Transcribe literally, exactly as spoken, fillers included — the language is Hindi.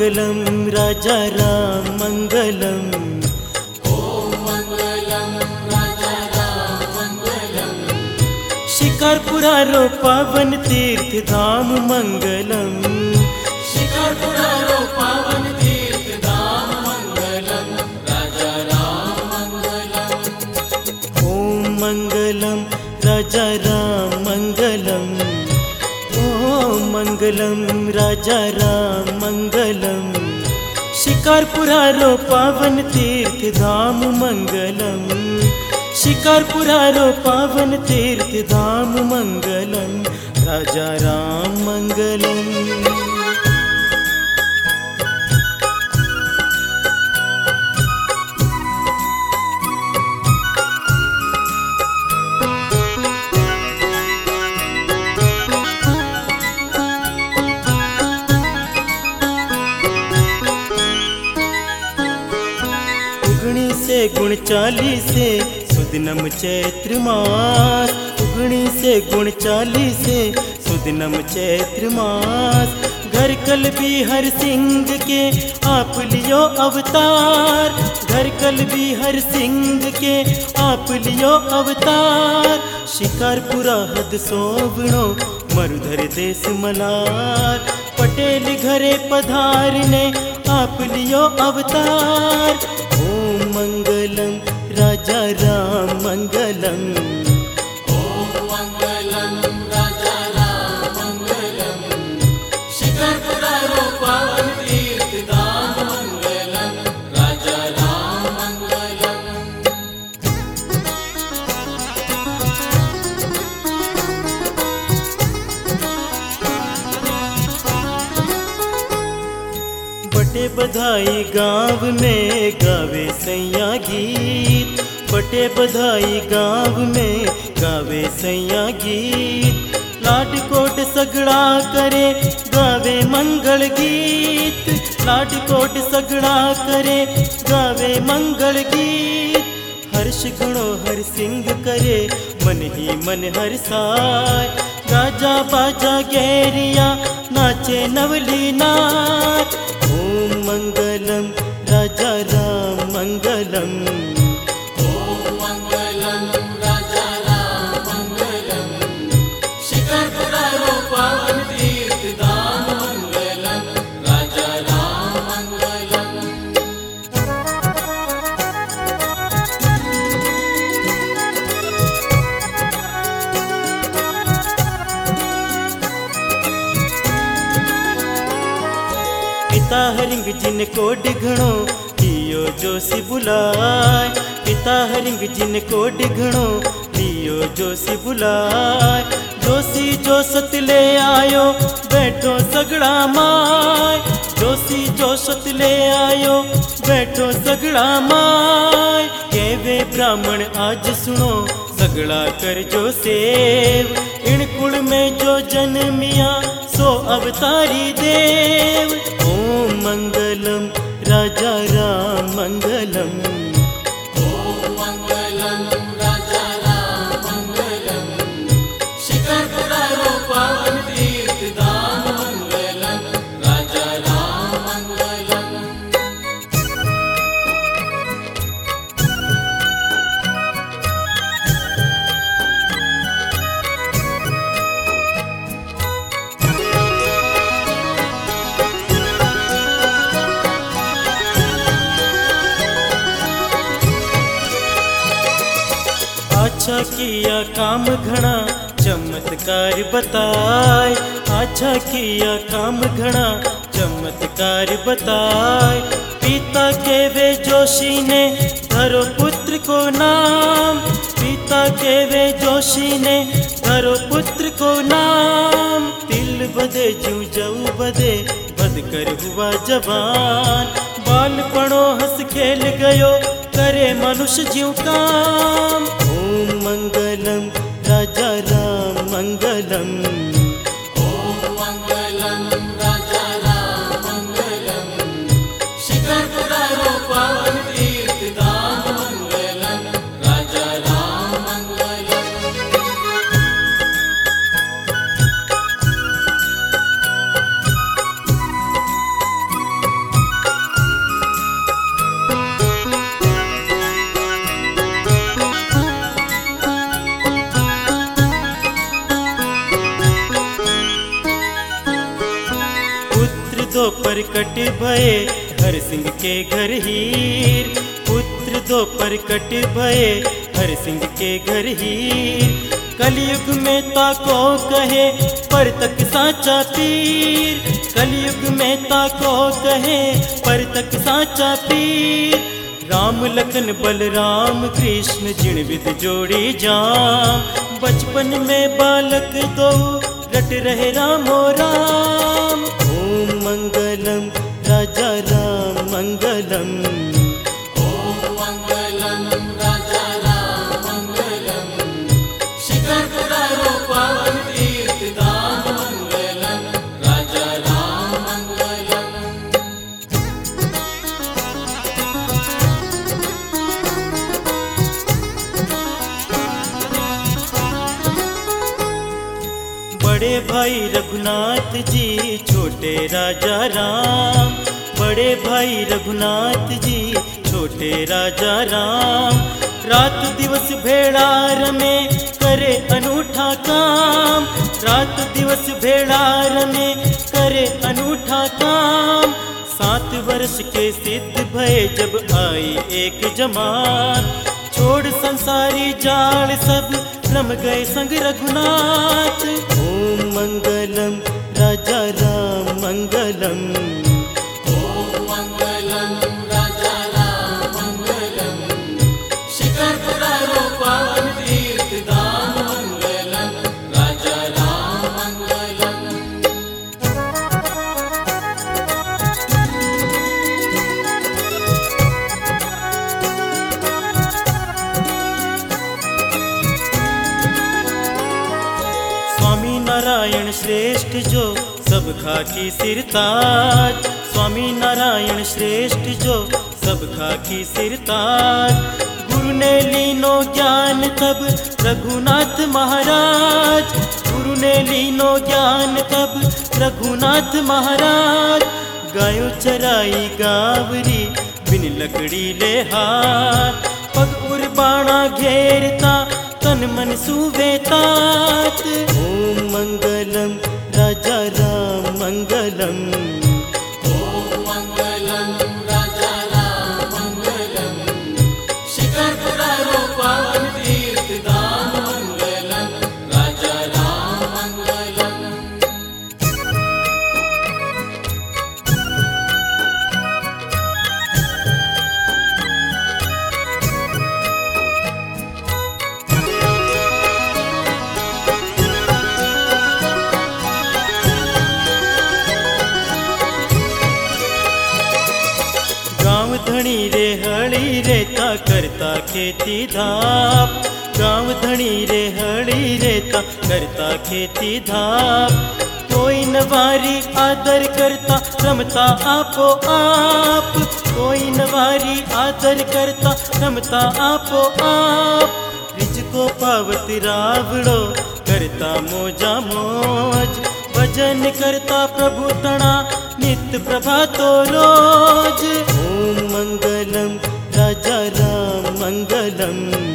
मंगलम राजा राम मंगलम। ओम मंगलम राजा राम मंगलम। शिकारपुरा रो पावन तीर्थ धाम मंगलम। शिकारपुरा रो पावन तीर्थ धाम मंगलम राजा राम मंगलम। ओम मंगलम राजा राम मंगलम। ओम मंगलम राजा राम मंगलम। शिकारपुरा रो पावन तीर्थ धाम मंगलम। शिकारपुरा रो पावन तीर्थ धाम मंगलम राजा राम मंगलम। उगणी से गुण चाली से सुदिनम चैत्र मास। उगणी से गुण चाली से सुदिनम चैत्र मास। घर कल भी हर सिंह के आप लियो अवतार। घर कल भी हर सिंह के आप लियो अवतार। शिकारपुरा हद सोवणो मरुधर देश मलार। पटेल घरे पधारने आप लियो अवतार। ओम मंगलम राजा राम मंगलम। ओम मंगलम राजा राम मंगलम। शिकारपुरा रो पावन तीर्थ धाम मंगलम राजा राम मंगलम। बटे बधाई गाँव में गावे सैया गीत। बटे बधाई गाँव में गावे सैया गीत। लाडकोट सगड़ा करे गावे मंगल गीत। लाडकोट सगड़ा करे गावे मंगल गीत। हर्ष गुणो हर सिंह करे मन ही मन हर साय। गाजा बाजा गैरिया नाचे नवली नाच। ओम मंगलम राजा राम मंगलम। ओम मंगलम राजा राम मंगलम। शिकारपुरा रो पावन तीर्थ धाम मंगलम राजा राम मंगलम। पिता हरिंग जिन कोड घणो लियो जोशी बुलाय। पिता हरिंग जिन कोड घणो लियो जोशी बुलाय। जोशी जो सत ले आयो बैठो सगड़ा माय। जोशी जो सत ले आयो बैठो सगड़ा माय। केवे ब्राह्मण आज सुनो सगड़ा कर जो सेव। इन कुल में जो जन्मिया सो अवतारी देव। ओम मंगलम राजा राम मंगलम। ओम मंगलम राजा राम मंगलम। शिकारपुरा रो पावन तीर्थ धाम मंगलम राजा राम मंगलम। अच्छा किया काम घना चमत्कार बताए। अच्छा किया काम घना चमत्कार बताए। पिता के वे जोशी ने धरो पुत्र को नाम। पिता के वे जोशी ने धरो पुत्र को नाम। तिल बदे जू जऊ बदे बद कर हुआ जवान। बालपणो हंस खेल गयो करे मनुष्य जीव काम। ओम मंगलम राजा राम मंगलम। ओम मंगलम राजा राम मंगलम। शिकारपुरा रो पावन तीर्थ धाम मंगलम राजा राम मंगलम। दो परकट भये हर सिंह के घर हीर, पुत्र दो परकट भये हर सिंह के घर हीर। कलयुग में ताको कहे पर तक साचा पीर, कलयुग में ताको कहे पर तक साचा पीर। राम लखन बलराम कृष्ण जिण विद जोड़ी जाम, बचपन में बालक दो रट रहे रामो राम। ओम मंगलम राजा राम मंगलम, ओम मंगलम राजा राम मंगलम, शिखर पुरारो पावन तीर्थ धाम मंगलम, राजा राम मंगलम। बड़े भाई रघुनाथ जी छोटे राजा राम, बड़े भाई रघुनाथ जी छोटे राजा राम। रात दिवस भेड़ा रमे करे अनूठा काम, रात दिवस भेड़ा रमे करे अनूठा काम। सात वर्ष के सिद्ध भये जब आई एक जमात, छोड़ संसारी जाल सब रम गए संग रघुनाथ। ओम मंगलम राजा राम मंगलम, ओम मंगलम राजा राम मंगलम, शिखर पुरारो पावन तीर्थ धाम मंगलम, राजा राम मंगलम। स्वामी नारायण श्रेष्ठ जो सब खाकी सिरताज, स्वामी नारायण श्रेष्ठ जो सब खाकी सिरताज। गुरु ने लीनो ज्ञान तब रघुनाथ महाराज, गुरु ने लीनो ज्ञान तब रघुनाथ महाराज। गायों चराई गावरी बिन लकड़ी ले हाथ, पग उर्बाणा घेरता तन मन सूबे तात। ओम मंगलम राजा राम मंगलम, ओम मंगलम राजा राम मंगलम, शिखर पुरारो पावन तीर्थ धाम मंगलम, राजा राम मंगलम। गाँव धनी रे हड़ी रेता करता खेती धाप, गाँव धनी रे हड़ी रेता करता खेती धाप। कोई नवारी आदर करता रमता आपो आप, कोई नवारी आदर करता रमता आपो आप। रिज को पावत रावड़ो करता मोजा मौज, भजन करता प्रभु तणा नित्य प्रभातो रोज। ओम मंगलम राजा राम मंगलम,